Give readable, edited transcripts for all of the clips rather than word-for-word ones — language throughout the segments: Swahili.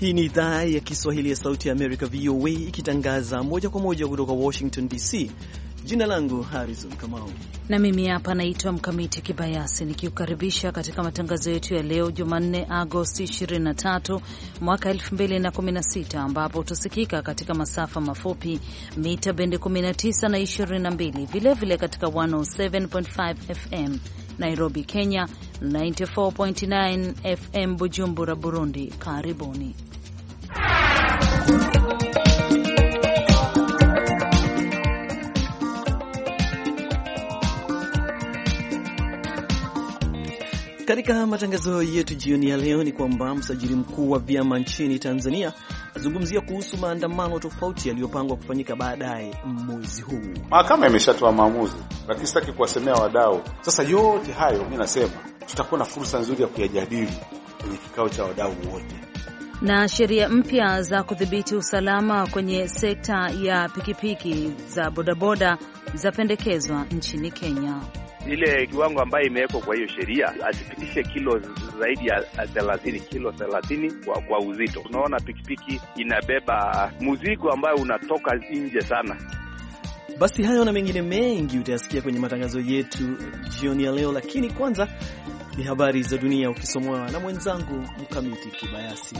Hii ni idhaa ya Kiswahili ya Sauti ya Amerika, VOA, ikitangaza moja kwa moja kutoka Washington DC. Jina langu Harrison Kamau na mimi hapa naitwa Mkamiti Kibayasi, nikiukaribisha katika matangazo yetu ya leo Jumanne, Agosti 23 mwaka 2016, ambapo utasikika katika masafa mafupi mita bendi 19 na 22, vilevile katika 107.5 FM Nairobi, Kenya, 94.9 FM Bujumbura, Burundi. Karibuni. Katika matangazo yetu jioni ya leo ni kwamba msajili mkuu wa vyama nchini Tanzania azungumzia kuhusu maandamano tofauti yaliyopangwa kufanyika baadaye mwezi huu. Mahakama imeshatoa maamuzi, lakini sitaki kuwasemea wadau. Sasa yote hayo mimi nasema tutakuwa na fursa nzuri ya kuyajadili kwenye kikao cha wadau wote. Na sheria mpya za kudhibiti usalama kwenye sekta ya pikipiki za bodaboda zapendekezwa nchini Kenya. Ile kiwango ambayo imewekwa kwa hiyo sheria asipitishe kilo zaidi ya 30, kilo 30 kwa uzito. Tunaona pikipiki inabeba mzigo ambayo unatoka nje sana. Basi hayo na mengine mengi utayasikia kwenye matangazo yetu jioni ya leo, lakini kwanza ni habari za dunia ukisomwa na mwenzangu Mkamiti Kibayasi.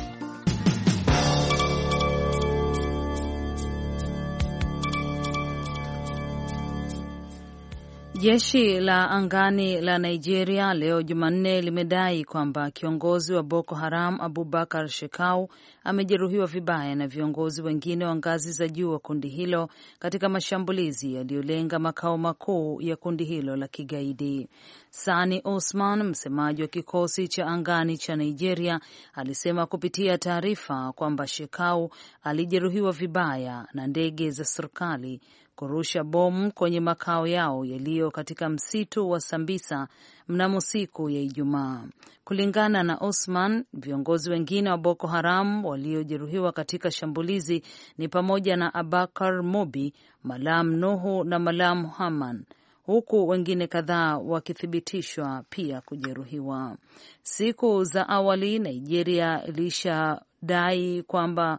Jeshi la angani la Nigeria leo Jumanne limedai kwamba kiongozi wa Boko Haram Abubakar Shekau amejeruhiwa vibaya na viongozi wengine wa ngazi za juu wa kundi hilo katika mashambulizi yaliyolenga makao makuu ya kundi hilo la kigaidi. Sani Osman, msemaji wa kikosi cha angani cha Nigeria, alisema kupitia taarifa kwamba Shekau alijeruhiwa vibaya na ndege za serikali kurusha bomu kwenye makao yao yaliyo katika msitu wa Sambisa mnamo siku ya Ijumaa. Kulingana na Osman, viongozi wengine wa Boko Haram waliojeruhiwa katika shambulizi ni pamoja na Abakar Mobi, Malam Nuhu na Malam Haman, huku wengine kadhaa wakithibitishwa pia kujeruhiwa. Siku za awali Nigeria ilishadai kwamba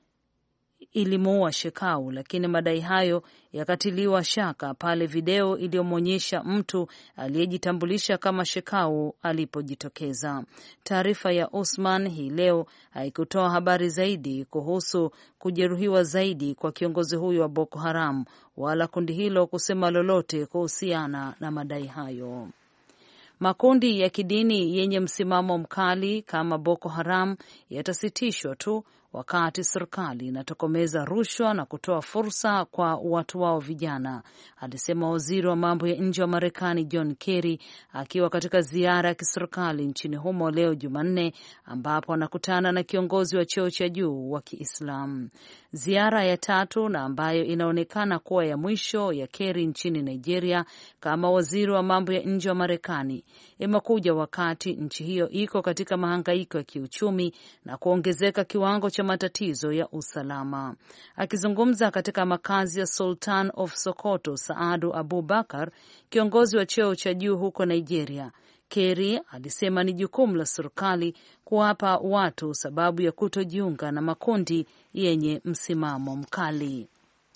ilimuua Shekau, lakini madai hayo yakatiliwa shaka pale video iliyomwonyesha mtu aliyejitambulisha kama Shekau alipojitokeza. Taarifa ya Osman hii leo haikutoa habari zaidi kuhusu kujeruhiwa zaidi kwa kiongozi huyo wa Boko Haram wala kundi hilo kusema lolote kuhusiana na madai hayo. Makundi ya kidini yenye msimamo mkali kama Boko Haram yatasitishwa tu wakati serikali inatokomeza rushwa na kutoa fursa kwa watu wao vijana, alisema waziri wa mambo ya nje wa Marekani John Kerry akiwa katika ziara ya kiserikali nchini humo leo Jumanne, ambapo anakutana na kiongozi wa cheo cha juu wa Kiislamu. Ziara ya tatu na ambayo inaonekana kuwa ya mwisho ya Kerry nchini Nigeria kama waziri wa mambo ya nje wa Marekani imekuja wakati nchi hiyo iko katika mahangaiko ya kiuchumi na kuongezeka kiwango cha matatizo ya usalama. Akizungumza katika makazi ya Sultan of Sokoto Saadu Abubakar, kiongozi wa cheo cha juu huko Nigeria, Kerry alisema ni jukumu la serikali kuwapa watu sababu ya kutojiunga na makundi yenye msimamo mkali.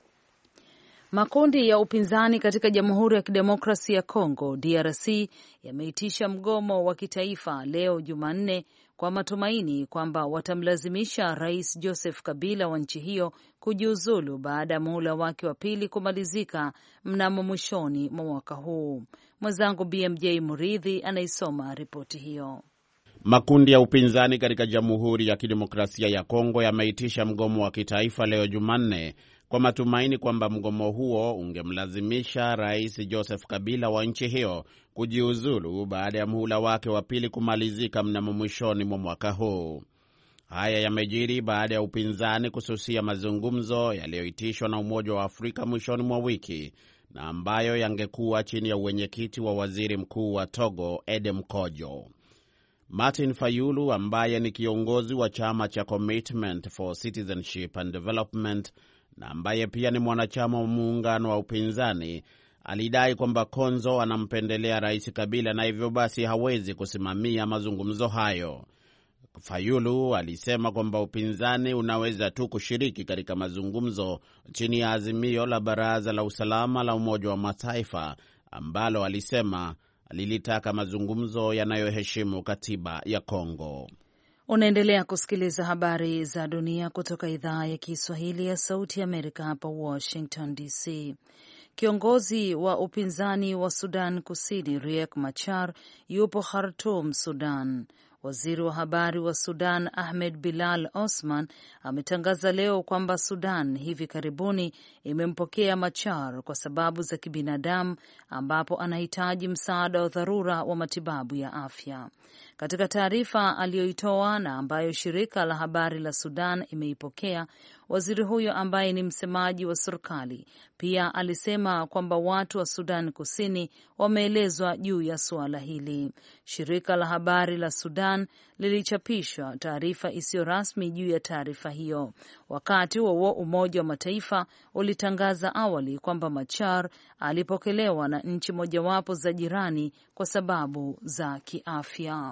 Makundi ya upinzani katika Jamhuri ya Kidemokrasia ya Kongo DRC yameitisha mgomo wa kitaifa leo Jumanne kwa matumaini kwamba watamlazimisha Rais Joseph Kabila wa nchi hiyo kujiuzulu baada ya muhula wake wa pili kumalizika mnamo mwishoni mwa mwaka huu. Mwenzangu BMJ Muridhi anaisoma ripoti hiyo. Makundi ya upinzani katika Jamhuri ya Kidemokrasia ya Kongo yameitisha mgomo wa kitaifa leo Jumanne kwa matumaini kwamba mgomo huo ungemlazimisha Rais Joseph Kabila wa nchi hiyo kujiuzulu baada ya muhula wake wa pili kumalizika mnamo mwishoni mwa mwaka huu. Haya yamejiri baada ya upinzani kususia mazungumzo yaliyoitishwa na Umoja wa Afrika mwishoni mwa wiki na ambayo yangekuwa chini ya uwenyekiti wa Waziri Mkuu wa Togo Edem Kojo. Martin Fayulu ambaye ni kiongozi wa chama cha Commitment for Citizenship and Development na ambaye pia ni mwanachama wa muungano wa upinzani alidai kwamba Konzo anampendelea Rais Kabila na hivyo basi hawezi kusimamia mazungumzo hayo. Fayulu alisema kwamba upinzani unaweza tu kushiriki katika mazungumzo chini ya azimio la Baraza la Usalama la Umoja wa Mataifa ambalo alisema lilitaka mazungumzo yanayoheshimu katiba ya Kongo. Unaendelea kusikiliza habari za dunia kutoka idhaa ya Kiswahili ya Sauti ya Amerika hapa Washington DC. Kiongozi wa upinzani wa Sudan Kusini Riek Machar yupo Khartoum, Sudan. Waziri wa habari wa Sudan Ahmed Bilal Osman ametangaza leo kwamba Sudan hivi karibuni imempokea Machar kwa sababu za kibinadamu, ambapo anahitaji msaada wa dharura wa matibabu ya afya. Katika taarifa aliyoitoa na ambayo shirika la habari la Sudan imeipokea, waziri huyo ambaye ni msemaji wa serikali pia alisema kwamba watu wa Sudan Kusini wameelezwa juu ya suala hili. Shirika la habari la Sudan lilichapisha taarifa isiyo rasmi juu ya taarifa hiyo. Wakati huo Umoja wa Mataifa ulitangaza awali kwamba Machar alipokelewa na nchi mojawapo za jirani kwa sababu za kiafya.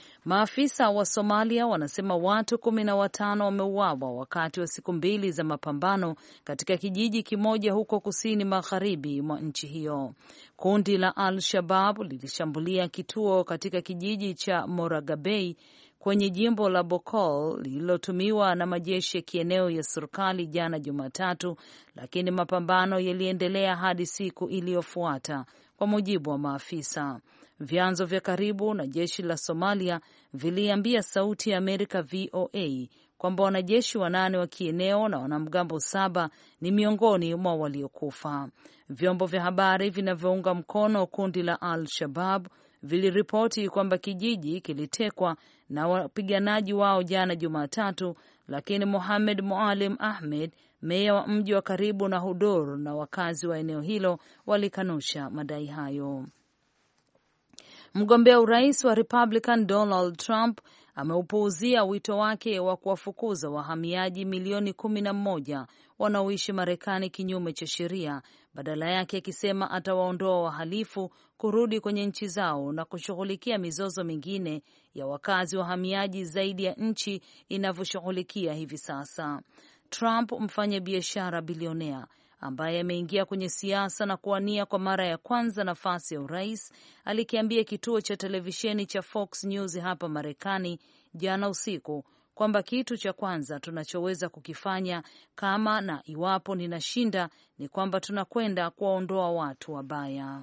Maafisa wa Somalia wanasema watu 15 wameuawa wakati wa siku 2 za mapambano katika kijiji kimoja huko kusini magharibi mwa nchi hiyo. Kundi la Al-Shabaab lilishambulia kituo katika kijiji cha Moragabey kwenye jimbo la Bokol lililotumiwa na majeshi ya kieneo ya serikali jana Jumatatu, lakini mapambano yaliendelea hadi siku iliyofuata, kwa mujibu wa maafisa. Vyanzo vya karibu na jeshi la Somalia viliambia Sauti ya Amerika VOA kwamba wanajeshi 8 wa kieneo na wanamgambo 7 ni miongoni mwa waliokufa. Vyombo vya habari vinavyounga mkono kundi la Al-Shabaab viliripoti kwamba kijiji kilitekwa na wapiganaji wao jana Jumatatu, lakini Mohamed Mualim Ahmed, meya wa mji wa karibu na Hudur, na wakazi wa eneo hilo walikanusha madai hayo. Mgombea urais wa Republican Donald Trump ameupuuzia wito wake wa kuwafukuza wahamiaji milioni 11 wanaoishi Marekani kinyume cha sheria, badala yake akisema atawaondoa wahalifu kurudi kwenye nchi zao na kushughulikia mizozo mingine ya wakazi wahamiaji zaidi ya nchi inavyoshughulikia hivi sasa. Trump, mfanya biashara bilionea ambaye ameingia kwenye siasa na kuwania kwa mara ya kwanza nafasi ya urais, alikiambia kituo cha televisheni cha Fox News hapa Marekani jana usiku kwamba kitu cha kwanza tunachoweza kukifanya kama na iwapo ninashinda ni kwamba tunakwenda kuwaondoa watu wabaya.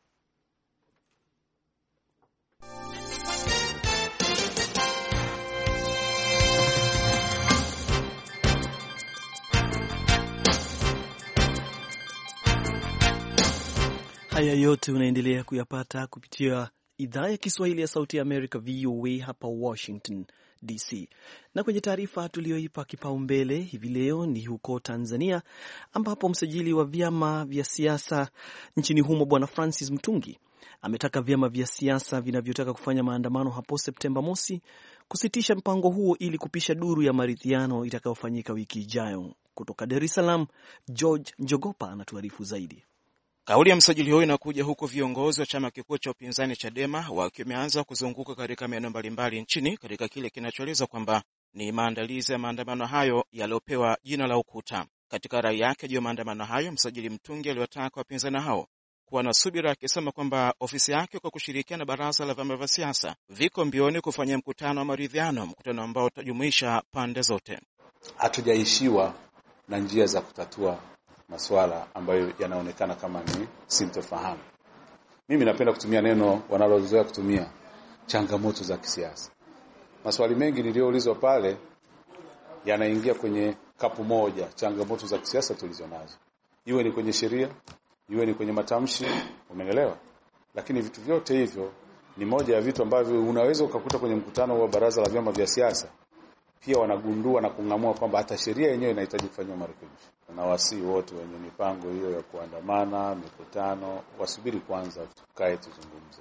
Haya yote unaendelea kuyapata kupitia idhaa ya Kiswahili ya Sauti ya Amerika, VOA hapa Washington DC. Na kwenye taarifa tuliyoipa kipaumbele hivi leo ni huko Tanzania, ambapo msajili wa vyama vya siasa nchini humo Bwana Francis Mtungi ametaka vyama vya siasa vinavyotaka kufanya maandamano hapo Septemba mosi kusitisha mpango huo ili kupisha duru ya maridhiano itakayofanyika wiki ijayo. Kutoka Dar es Salaam, George Njogopa anatuarifu zaidi. Kauli ya msajili huyo inakuja huku viongozi wa chama kikuu cha upinzani Chadema wakiwa wameanza kuzunguka katika maeneo mbalimbali nchini katika kile kinachoelezwa kwamba ni maandalizi ya maandamano hayo yaliyopewa jina la Ukuta. Katika rai yake juu ya maandamano hayo, msajili Mtungi aliwataka wapinzani hao kuwa na subira, akisema kwamba ofisi yake kwa kushirikiana na baraza la vyama vya siasa viko mbioni kufanya mkutano wa maridhiano, mkutano ambao utajumuisha pande zote. Hatujaishiwa na njia za kutatua masuala ambayo yanaonekana kama ni sintofahamu. Mimi napenda kutumia neno wanalozoea kutumia, changamoto za kisiasa. Maswali mengi niliyoulizwa pale yanaingia kwenye kapu moja, changamoto za kisiasa tulizonazo. Iwe ni kwenye sheria, iwe ni kwenye matamshi, umeelewa? Lakini vitu vyote hivyo ni moja ya vitu ambavyo unaweza ukakuta kwenye mkutano wa baraza la vyama vya siasa. Pia wanagundua na kung'amua kwamba hata sheria yenyewe inahitaji kufanywa marekebisho. Na wasii wote wenye mipango hiyo ya kuandamana, mikutano, wasubiri kwanza tukae tuzungumze.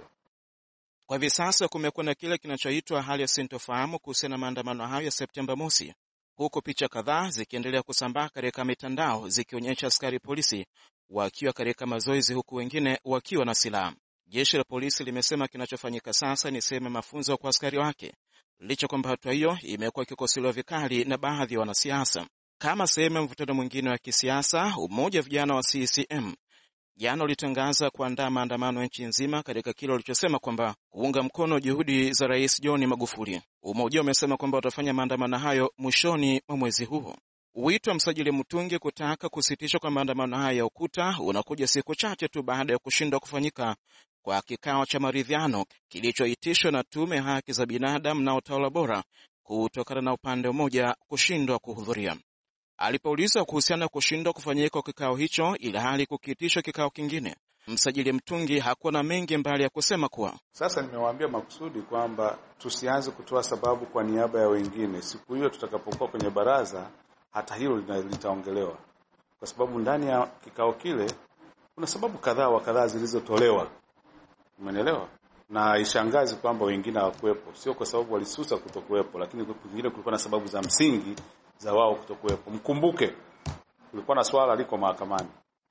Kwa hivi sasa kumekuwa na kile kinachoitwa hali ya sintofahamu kuhusiana na maandamano hayo ya Septemba mosi, huku picha kadhaa zikiendelea kusambaa katika mitandao zikionyesha askari polisi wakiwa katika mazoezi, huku wengine wakiwa na silaha. Jeshi la polisi limesema kinachofanyika sasa ni sehemu ya mafunzo kwa askari wake licha kwamba hatua hiyo imekuwa ikikosolewa vikali na baadhi ya wanasiasa. Kama sehemu ya mvutano mwingine wa kisiasa, umoja wa vijana wa CCM jana ulitangaza kuandaa maandamano ya nchi nzima katika kile walichosema kwamba kuunga mkono juhudi za Rais John Magufuli. Umoja umesema kwamba watafanya maandamano hayo mwishoni mwa mwezi huu. Wito wa Msajili Mutungi kutaka kusitishwa kwa maandamano haya ya UKUTA unakuja siku chache tu baada ya kushindwa kufanyika kwa kikao cha maridhiano kilichoitishwa na Tume ya Haki za Binadamu na Utawala Bora kutokana na upande mmoja kushindwa kuhudhuria. Alipoulizwa kuhusiana na kushindwa kufanyika kwa kikao hicho ili hali kukiitishwa kikao kingine, Msajili Mtungi hakuwa na mengi mbali ya kusema kuwa sasa nimewaambia makusudi kwamba tusianze kutoa sababu kwa niaba ya wengine. Siku hiyo tutakapokuwa kwenye baraza, hata hilo litaongelewa, kwa sababu ndani ya kikao kile kuna sababu kadhaa zilizotolewa. Umeelewa? Na ishangazi kwamba wengine hawakuepo, sio kwa sababu walisusa kutokuepo, lakini wengine kulikuwa na sababu za msingi za wao kutokuepo. Mkumbuke kulikuwa na swala liko mahakamani.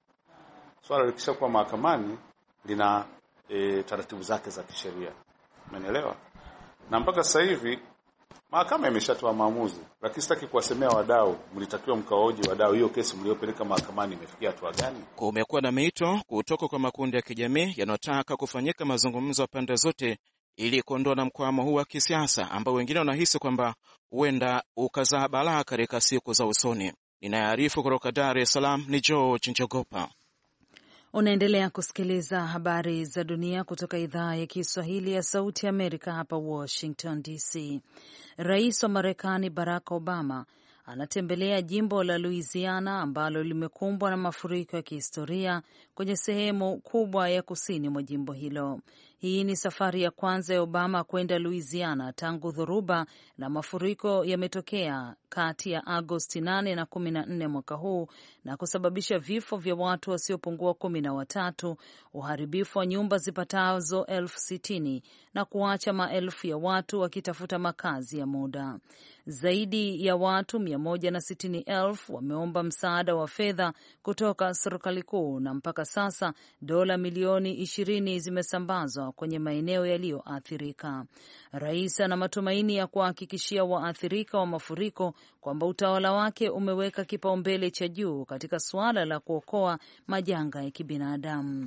Swala likishakuwa mahakamani lina taratibu zake za kisheria. Umeelewa? Na mpaka sasa hivi mahakama imeshatoa maamuzi, lakini sitaki kuwasemea wadau. Mlitakiwa mkaoji wadau, hiyo kesi mliopeleka mahakamani imefikia hatua gani? Kumekuwa na mito kutoka kwa makundi ya kijamii yanayotaka kufanyika mazungumzo ya pande zote ili kuondoa na mkwamo huu wa kisiasa ambao wengine wanahisi kwamba huenda ukazaa balaa katika siku za usoni. Ninaarifu kutoka Dar es Salaam ni George Njogopa. Unaendelea kusikiliza habari za dunia kutoka idhaa ya Kiswahili ya Sauti ya Amerika hapa Washington DC. Rais wa Marekani Barack Obama anatembelea jimbo la Louisiana ambalo limekumbwa na mafuriko ya kihistoria kwenye sehemu kubwa ya kusini mwa jimbo hilo. Hii ni safari ya kwanza ya Obama kwenda Louisiana tangu dhoruba na mafuriko yametokea kati ya Agosti 8 na 14 mwaka huu na kusababisha vifo vya watu wasiopungua 13, uharibifu wa nyumba zipatazo 60,000 na kuacha maelfu ya watu wakitafuta makazi ya muda. Zaidi ya watu 160,000 wameomba msaada wa fedha kutoka serikali kuu na mpaka sasa dola milioni 20 zimesambazwa kwenye maeneo yaliyoathirika. Rais ana matumaini ya kuhakikishia waathirika wa mafuriko kwamba utawala wake umeweka kipaumbele cha juu katika suala la kuokoa majanga ya kibinadamu.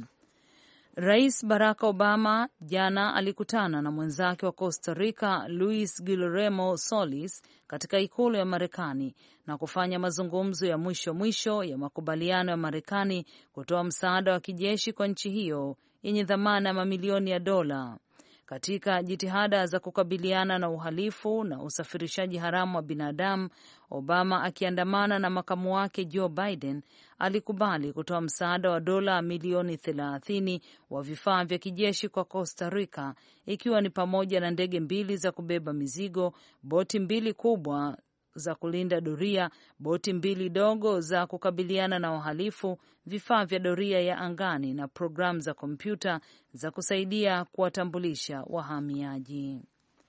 Rais Barack Obama jana alikutana na mwenzake wa Costa Rica Luis Guillermo Solis katika ikulu ya Marekani na kufanya mazungumzo ya mwisho ya makubaliano ya Marekani kutoa msaada wa kijeshi kwa nchi hiyo yenye dhamana ya mamilioni ya dola. Katika jitihada za kukabiliana na uhalifu na usafirishaji haramu wa binadamu, Obama akiandamana na makamu wake Joe Biden alikubali kutoa msaada wa dola milioni 30 wa vifaa vya kijeshi kwa Costa Rica, ikiwa ni pamoja na ndege 2 za kubeba mizigo, boti 2 kubwa za kulinda doria, boti 2 dogo za kukabiliana na uhalifu, vifaa vya doria ya angani na programu za kompyuta za kusaidia kuwatambulisha wahamiaji.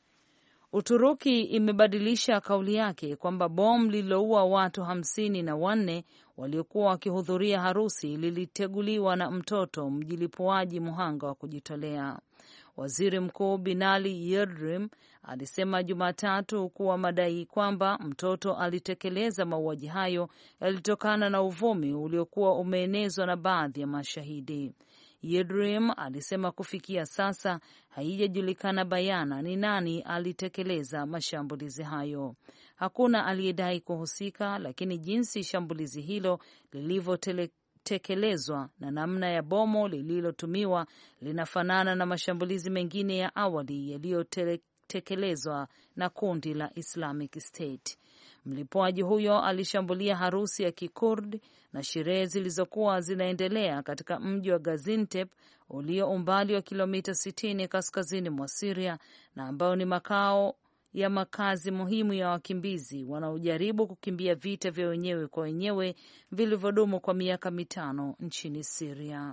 Uturuki imebadilisha kauli yake kwamba bomu lililoua watu 54 waliokuwa wakihudhuria harusi liliteguliwa na mtoto mjilipuaji muhanga wa kujitolea. Waziri Mkuu Binali Yildirim alisema Jumatatu kuwa madai kwamba mtoto alitekeleza mauaji hayo yalitokana na uvumi uliokuwa umeenezwa na baadhi ya mashahidi. Yildirim alisema kufikia sasa haijajulikana bayana ni nani alitekeleza mashambulizi hayo. Hakuna aliyedai kuhusika, lakini jinsi shambulizi hilo lilivyotekelezwa na namna ya bomo lililotumiwa linafanana na mashambulizi mengine ya awali yaliyotekelezwa na kundi la Islamic State. Mlipuaji huyo alishambulia harusi ya Kikurdi na sherehe zilizokuwa zinaendelea katika mji wa Gaziantep ulio umbali wa kilomita 60 kaskazini mwa Syria na ambao ni makao ya makazi muhimu ya wakimbizi wanaojaribu kukimbia vita vya wenyewe kwa wenyewe vilivyodumu kwa miaka 5 nchini Syria.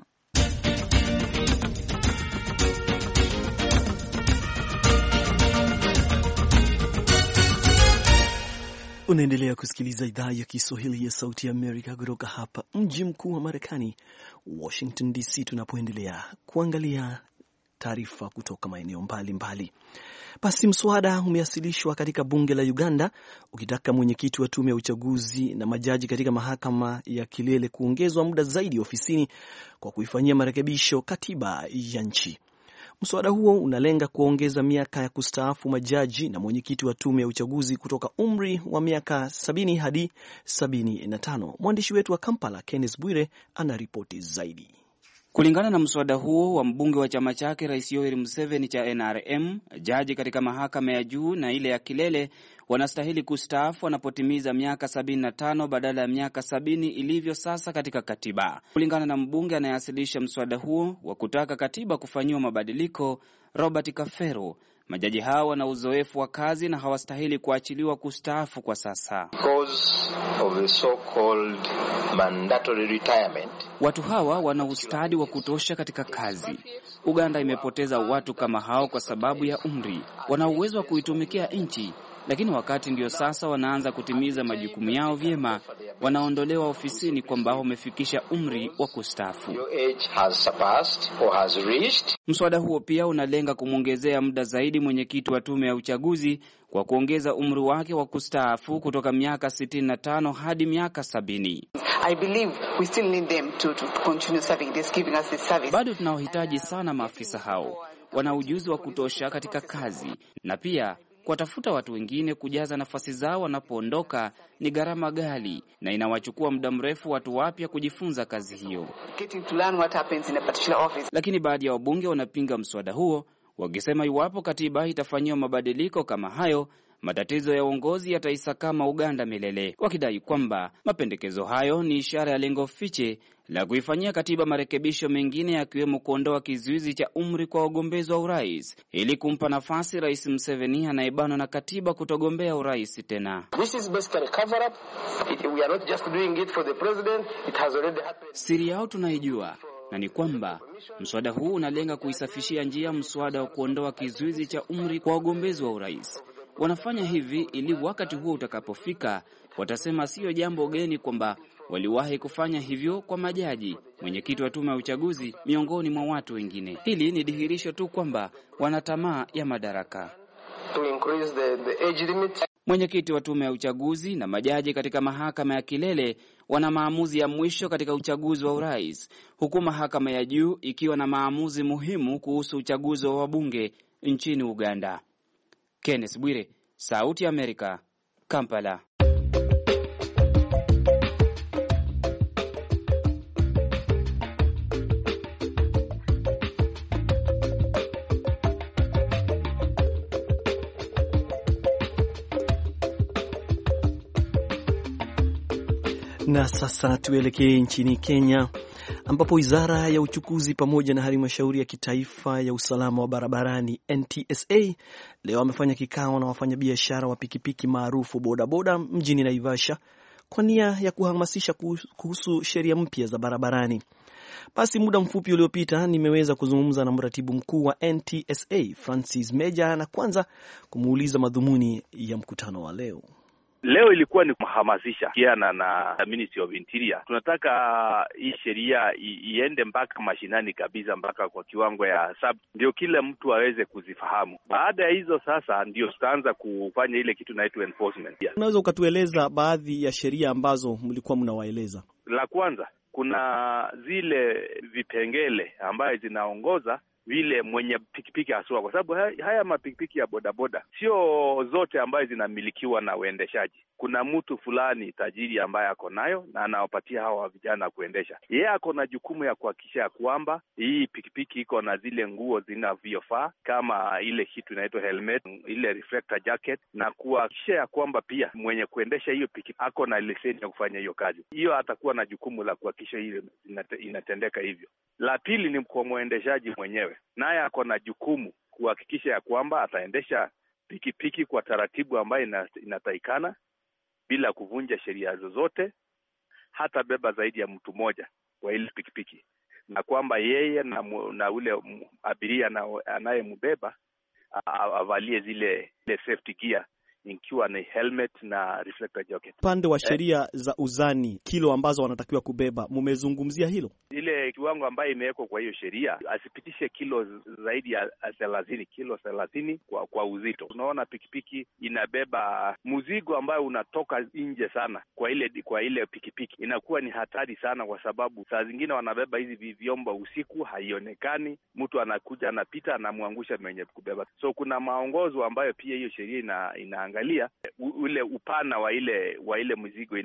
Unaendelea kusikiliza idhaa ya Kiswahili ya Sauti ya Amerika kutoka hapa mji mkuu wa Marekani, Washington DC, tunapoendelea kuangalia taarifa kutoka maeneo mbalimbali. Basi mswada umewasilishwa katika bunge la Uganda ukitaka mwenyekiti wa tume ya uchaguzi na majaji katika mahakama ya kilele kuongezwa muda zaidi ofisini kwa kuifanyia marekebisho katiba ya nchi. Mswada huo unalenga kuongeza miaka ya kustaafu majaji na mwenyekiti wa tume ya uchaguzi kutoka umri wa miaka 70 hadi 75. Mwandishi wetu wa Kampala Kenneth Bwire anaripoti zaidi. Kulingana na mswada huo wa mbunge wa chama chake Rais Yoweri Museveni cha NRM, jaji katika mahakama ya juu na ile ya kilele wanastahili kustaafu wanapotimiza miaka 75 badala ya miaka 70 ilivyo sasa katika katiba. Kulingana na mbunge anayewasilisha mswada huo wa kutaka katiba kufanyiwa mabadiliko, Robert Kafero, majaji hao wana uzoefu wa kazi na hawastahili kuachiliwa kustaafu kwa sasa. Because of the so-called mandatory retirement. Watu hawa wana ustadi wa kutosha katika kazi. Uganda imepoteza watu kama hao kwa sababu ya umri. Wana uwezo wa kuitumikia nchi, lakini wakati ndio sasa wanaanza kutimiza majukumu yao vyema, wanaondolewa ofisini kwamba wamefikisha umri wa kustaafu. Mswada huo pia unalenga kumwongezea muda zaidi mwenyekiti wa tume ya uchaguzi kwa kuongeza umri wake wa kustaafu kutoka miaka 65 hadi miaka 70. I believe we still need them to continue serving this, giving us this service. Bado tunawahitaji sana maafisa hao. Wana ujuzi wa kutosha katika kazi, na pia kuwatafuta watu wengine kujaza nafasi zao wanapoondoka ni gharama ghali na inawachukua muda mrefu watu wapya kujifunza kazi hiyo. Lakini baadhi ya wabunge wanapinga mswada huo, wakisema iwapo katiba itafanyiwa mabadiliko kama hayo, matatizo ya uongozi yataisakama Uganda milele, wakidai kwamba mapendekezo hayo ni ishara ya lengo fiche la kuifanyia katiba marekebisho mengine, yakiwemo kuondoa kizuizi cha umri kwa wagombezi wa urais ili kumpa nafasi Rais Museveni anayebanwa na katiba kutogombea urais tena. Siri yao tunaijua, na ni kwamba mswada huu unalenga kuisafishia njia mswada wa kuondoa kizuizi cha umri kwa wagombezi wa urais. Wanafanya hivi ili wakati huo utakapofika watasema sio jambo geni kwamba waliwahi kufanya hivyo kwa majaji, mwenyekiti wa tume ya uchaguzi, miongoni mwa watu wengine. Hili ni dhihirisho tu kwamba wana tamaa ya madaraka. Mwenyekiti wa tume ya uchaguzi na majaji katika mahakama ya kilele wana maamuzi ya mwisho katika uchaguzi wa urais, huku mahakama ya juu ikiwa na maamuzi muhimu kuhusu uchaguzi wa wabunge nchini Uganda. Kenneth Bwire, Sauti ya Amerika, Kampala. Na sasa tuelekee nchini Kenya, ambapo wizara ya uchukuzi pamoja na halmashauri ya kitaifa ya usalama wa barabarani NTSA leo amefanya kikao na wafanyabiashara wa pikipiki maarufu bodaboda mjini Naivasha kwa nia ya kuhamasisha kuhusu sheria mpya za barabarani. Basi muda mfupi uliopita nimeweza kuzungumza na mratibu mkuu wa NTSA Francis Meja, na kwanza kumuuliza madhumuni ya mkutano wa leo. Leo ilikuwa ni kuhamasisha kiana na Ministry of Interior. Tunataka hii sheria iende mpaka mashinani kabisa, mpaka kwa kiwango ya sub, ndio kila mtu aweze kuzifahamu. Baada ya hizo sasa ndio tutaanza kufanya ile kitu inaitwa enforcement. Unaweza ukatueleza baadhi ya sheria ambazo mlikuwa mnawaeleza? La kwanza, kuna zile vipengele ambaye zinaongoza vile mwenye pikipiki haswa, kwa sababu haya mapikipiki ya bodaboda sio zote ambayo zinamilikiwa na uendeshaji. Kuna mtu fulani tajiri ambaye ako nayo na anawapatia hawa vijana kuendesha. Yeye ako na jukumu ya kuhakikisha kwamba hii pikipiki iko na zile nguo zinavyofaa, kama ile kitu inaitwa helmet, ile reflector jacket, na kuhakikisha ya kwamba pia mwenye kuendesha hiyo pikipiki ako na leseni ya kufanya hiyo kazi. Hiyo atakuwa na jukumu la kuhakikisha hiyo inatendeka hivyo. La pili ni kwa mwendeshaji mwenyewe, naye ako na jukumu kuhakikisha ya kwamba ataendesha pikipiki kwa taratibu ambayo inataikana bila kuvunja sheria zozote, hata beba zaidi ya mtu mmoja kwa ile pikipiki, na kwamba yeye na ule abiria anayembeba avalie zile safety gear ikiwa ni helmet na reflector jacket. Upande wa sheria za uzani, kilo ambazo wanatakiwa kubeba, mmezungumzia hilo? Ile kiwango ambayo imewekwa kwa hiyo sheria, asipitishe kilo zaidi ya 30, kilo 30 kwa uzito. Tunaona pikipiki inabeba mzigo ambayo unatoka nje sana kwa ile pikipiki, inakuwa ni hatari sana, kwa sababu saa zingine wanabeba hizi vyombo usiku, haionekani, mtu anakuja anapita anamwangusha mwenye kubeba. So kuna maongozo ambayo pia hiyo sheria inaangalia ule upana wa ile mzigo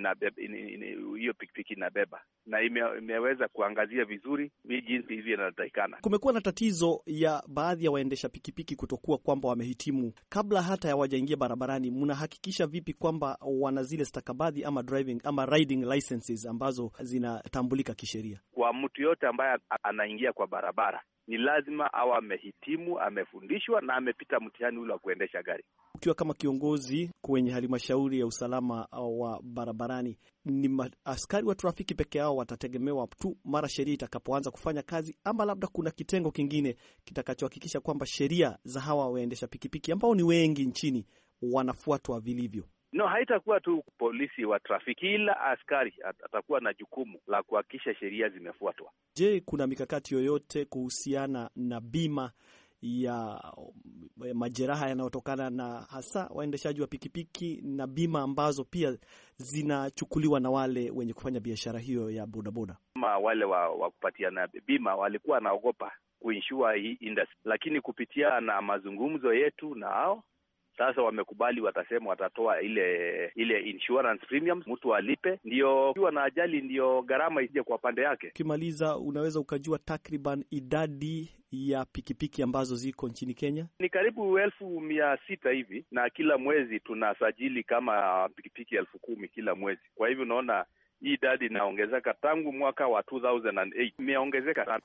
hiyo pikipiki inabeba, na imeweza kuangazia vizuri jinsi hivi inatakikana. Kumekuwa na tatizo ya baadhi ya waendesha pikipiki kutokuwa kwamba wamehitimu kabla hata ya wajaingia barabarani. Mnahakikisha vipi kwamba wana zile stakabadhi ama driving ama riding licenses ambazo zinatambulika kisheria? Kwa mtu yote ambaye anaingia kwa barabara ni lazima awe amehitimu, amefundishwa na amepita mtihani ule wa kuendesha gari. Ukiwa kama kiongozi kwenye halmashauri ya usalama wa barabarani, ni askari wa trafiki peke yao watategemewa tu mara sheria itakapoanza kufanya kazi, ama labda kuna kitengo kingine kitakachohakikisha kwamba sheria za hawa waendesha pikipiki ambao ni wengi nchini wanafuatwa vilivyo? No, haitakuwa tu polisi wa trafiki. Kila askari atakuwa na jukumu la kuhakikisha sheria zimefuatwa. Je, kuna mikakati yoyote kuhusiana na bima ya majeraha yanayotokana na hasa waendeshaji wa pikipiki, na bima ambazo pia zinachukuliwa na wale wenye kufanya biashara hiyo ya bodaboda? Kama wale wa kupatiana bima walikuwa wanaogopa kuinsure hii industry, lakini kupitia na mazungumzo yetu na hao sasa wamekubali, watasema watatoa ile insurance premiums, mtu alipe, ndio kiwa na ajali ndio gharama isije kwa pande yake. Ukimaliza, unaweza ukajua takriban idadi ya pikipiki ambazo ziko nchini Kenya? Ni karibu 1,600 hivi, na kila mwezi tunasajili kama pikipiki 10,000 kila mwezi. Kwa hivyo unaona hii idadi inaongezeka tangu mwaka wa 2008, imeongezeka sana.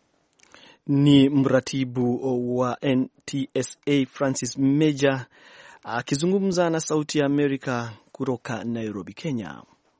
Ni mratibu wa NTSA Francis Meja akizungumza na Sauti ya Amerika kutoka Nairobi, Kenya.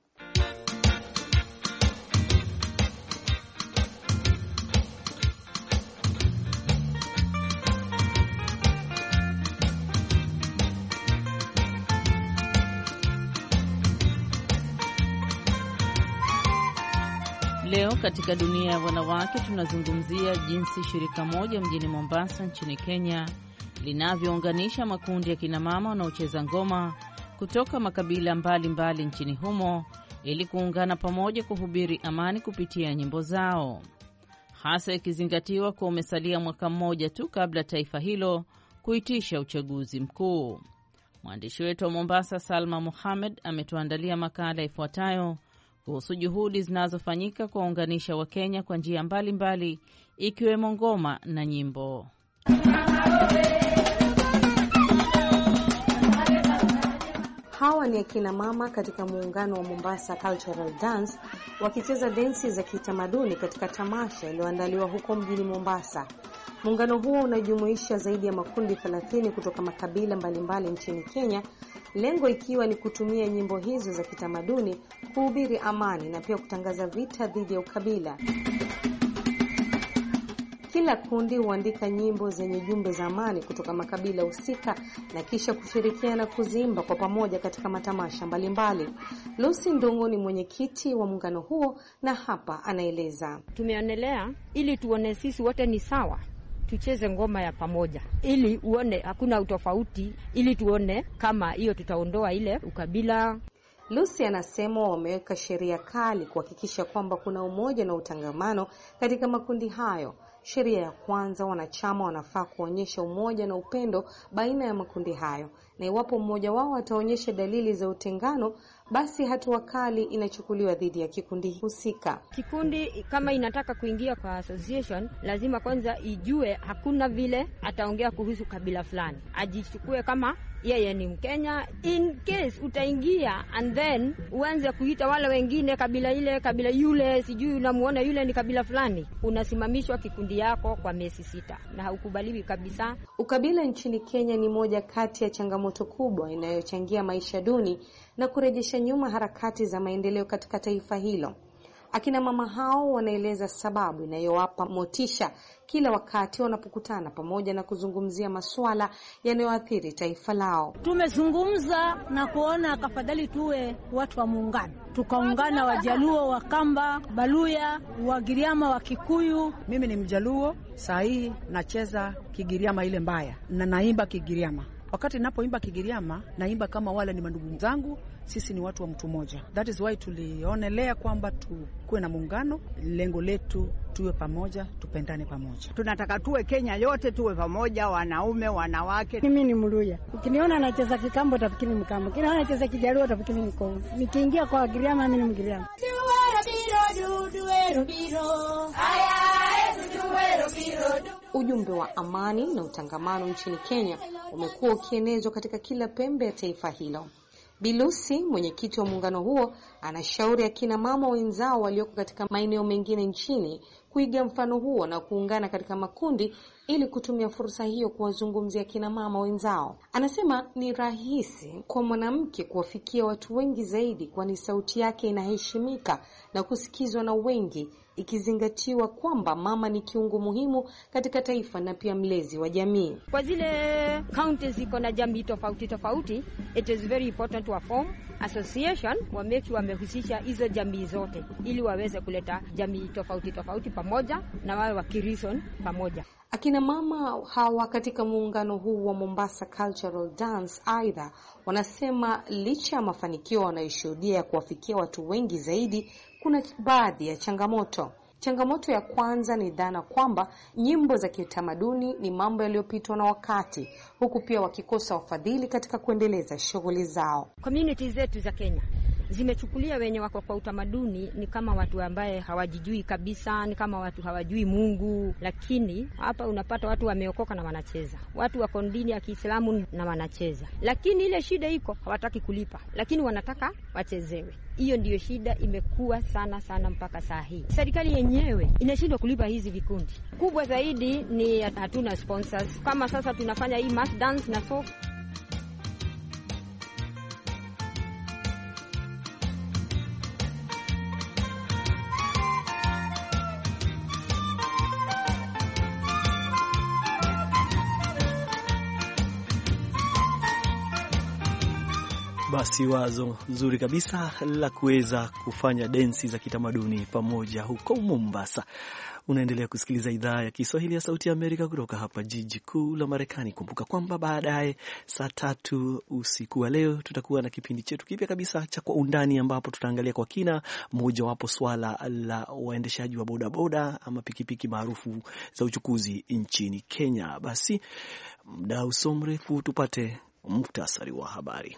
Leo katika dunia ya wanawake tunazungumzia jinsi shirika moja mjini Mombasa nchini Kenya linavyounganisha makundi ya kinamama wanaocheza ngoma kutoka makabila mbalimbali nchini humo ili kuungana pamoja kuhubiri amani kupitia nyimbo zao, hasa ikizingatiwa kuwa umesalia mwaka mmoja tu kabla taifa hilo kuitisha uchaguzi mkuu. Mwandishi wetu wa Mombasa Salma Mohamed ametuandalia makala ifuatayo kuhusu juhudi zinazofanyika kuwaunganisha Wakenya kwa njia mbalimbali ikiwemo ngoma na nyimbo. Hawa ni akina mama katika muungano wa Mombasa Cultural Dance wakicheza densi za kitamaduni katika tamasha iliyoandaliwa huko mjini Mombasa. Muungano huo unajumuisha zaidi ya makundi 30 kutoka makabila mbalimbali nchini Kenya, lengo ikiwa ni kutumia nyimbo hizo za kitamaduni kuhubiri amani na pia kutangaza vita dhidi ya ukabila. Kila kundi huandika nyimbo zenye jumbe za amani kutoka makabila husika na kisha kushirikiana kuziimba kwa pamoja katika matamasha mbalimbali. Lucy Ndungu ni mwenyekiti wa muungano huo na hapa anaeleza. Tumeonelea ili tuone sisi wote ni sawa, tucheze ngoma ya pamoja ili uone hakuna utofauti, ili tuone kama hiyo tutaondoa ile ukabila. Lucy anasema wameweka sheria kali kuhakikisha kwamba kuna umoja na utangamano katika makundi hayo. Sheria ya kwanza, wanachama wanafaa kuonyesha umoja na upendo baina ya makundi hayo, na iwapo mmoja wao ataonyesha dalili za utengano, basi hatua kali inachukuliwa dhidi ya kikundi husika. Kikundi kama inataka kuingia kwa association, lazima kwanza ijue hakuna vile ataongea kuhusu kabila fulani. Ajichukue kama yeye ni Mkenya. In case utaingia and then uanze kuita wale wengine kabila ile, kabila yule, sijui unamuona yule ni kabila fulani, unasimamishwa kikundi yako kwa miezi 6 na haukubaliwi kabisa. Ukabila nchini Kenya ni moja kati ya changamoto kubwa inayochangia maisha duni na kurejesha nyuma harakati za maendeleo katika taifa hilo. Akina mama hao wanaeleza sababu inayowapa motisha kila wakati wanapokutana pamoja na kuzungumzia masuala yanayoathiri taifa lao. Tumezungumza na kuona afadhali tuwe watu wa muungano. Tukaungana Wajaluo, Wakamba, Baluya, Wagiriama, Wakikuyu. Mimi ni Mjaluo, saa hii nacheza Kigiriama ile mbaya na naimba Kigiriama. Wakati ninapoimba Kigiriama, naimba kama wale ni mandugu zangu, sisi ni watu wa mtu mmoja. That is why tulionelea kwamba tukuwe na muungano, lengo letu tuwe pamoja, tupendane pamoja. Tunataka tuwe Kenya yote tuwe pamoja, wanaume, wanawake. Mimi ni Mluya. Ukiniona nacheza Kikambo utafikiri Mkambo. Ukiniona nacheza Kijaluo utafikiri Mkongo. Nikiingia kwa Giriama mimi ni Mgiriama. Ujumbe wa amani na utangamano nchini Kenya umekuwa ukienezwa katika kila pembe ya taifa hilo. Bilusi, mwenyekiti wa muungano huo, anashauri akina mama wenzao walioko katika maeneo mengine nchini kuiga mfano huo na kuungana katika makundi ili kutumia fursa hiyo kuwazungumzia kina mama wenzao. Anasema ni rahisi kwa mwanamke kuwafikia watu wengi zaidi kwani sauti yake inaheshimika na kusikizwa na wengi, ikizingatiwa kwamba mama ni kiungo muhimu katika taifa na pia mlezi wa jamii. Kwa zile counties iko na jamii tofauti tofauti, it is very important to form association wamehusisha hizo jamii zote ili waweze kuleta jamii tofauti tofauti pamoja na wawe wakirison pamoja. Akina mama hawa katika muungano huu wa Mombasa Cultural Dance aidha wanasema licha ya mafanikio wanayoshuhudia ya kuwafikia watu wengi zaidi, kuna baadhi ya changamoto. Changamoto ya kwanza ni dhana kwamba nyimbo za kitamaduni ni mambo yaliyopitwa na wakati, huku pia wakikosa wafadhili katika kuendeleza shughuli zao. Community zetu za Kenya zimechukulia wenye wako kwa utamaduni ni kama watu ambaye hawajijui kabisa, ni kama watu hawajui Mungu. Lakini hapa unapata watu wameokoka na wanacheza, watu wako dini ya Kiislamu na wanacheza, lakini ile shida iko hawataki kulipa, lakini wanataka wachezewe. Hiyo ndiyo shida imekuwa sana mpaka saa hii. Serikali yenyewe inashindwa kulipa hizi vikundi. Kubwa zaidi ni hatuna sponsors. Kama sasa tunafanya hii mass dance na folk. Basi wazo nzuri kabisa la kuweza kufanya densi za kitamaduni pamoja huko Mombasa. Unaendelea kusikiliza idhaa ya Kiswahili ya Sauti ya Amerika kutoka hapa jiji kuu la Marekani. Kumbuka kwamba baadaye saa 3 usiku wa leo tutakuwa na kipindi chetu kipya kabisa cha Kwa Undani, ambapo tutaangalia kwa kina mojawapo swala la waendeshaji wa bodaboda ama pikipiki maarufu za uchukuzi nchini Kenya. Basi muda usio mrefu tupate muhtasari wa habari.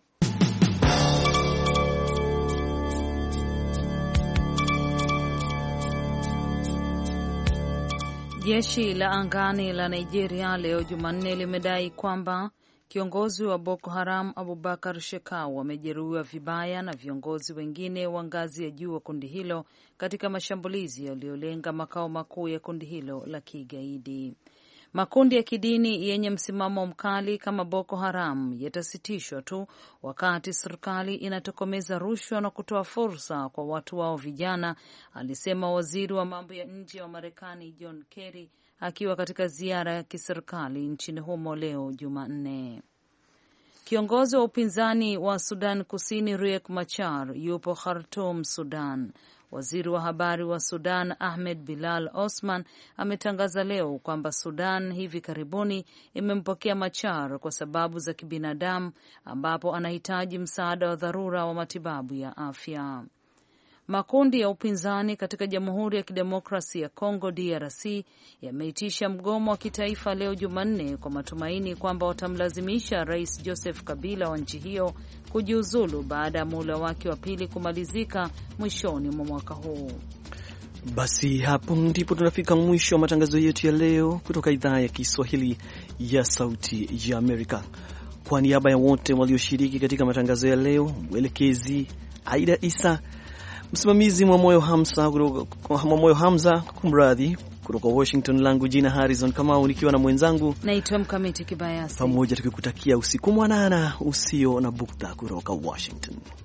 Jeshi la angani la Nigeria leo Jumanne limedai kwamba kiongozi wa Boko Haram Abubakar Shekau amejeruhiwa vibaya na viongozi wengine wa ngazi ya juu wa kundi hilo katika mashambulizi yaliyolenga makao makuu ya kundi hilo la kigaidi. Makundi ya kidini yenye msimamo mkali kama Boko Haram yatasitishwa tu wakati serikali inatokomeza rushwa na kutoa fursa kwa watu wao vijana, alisema waziri wa mambo ya nje wa Marekani John Kerry akiwa katika ziara ya kiserikali nchini humo leo Jumanne. Kiongozi wa upinzani wa Sudan Kusini Riek Machar yupo Khartoum, Sudan. Waziri wa habari wa Sudan Ahmed Bilal Osman ametangaza leo kwamba Sudan hivi karibuni imempokea Machar kwa sababu za kibinadamu, ambapo anahitaji msaada wa dharura wa matibabu ya afya. Makundi ya upinzani katika Jamhuri ya Kidemokrasia ya Kongo DRC yameitisha mgomo wa kitaifa leo Jumanne kwa matumaini kwamba watamlazimisha Rais Joseph Kabila wa nchi hiyo kujiuzulu baada ya muhula wake wa pili kumalizika mwishoni mwa mwaka huu. Basi hapo ndipo tunafika mwisho wa matangazo yetu ya leo kutoka idhaa ya Kiswahili ya Sauti ya Amerika. Kwa niaba ya wote walioshiriki katika matangazo ya leo, mwelekezi Aida Isa, msimamizi Mwamoyo Hamza, kumradhi, kutoka Washington, langu jina Harrison Kamau, nikiwa na mwenzangu naitwa Mkamiti Kibayasi, pamoja tukikutakia usiku mwanana usio na bukta kutoka Washington.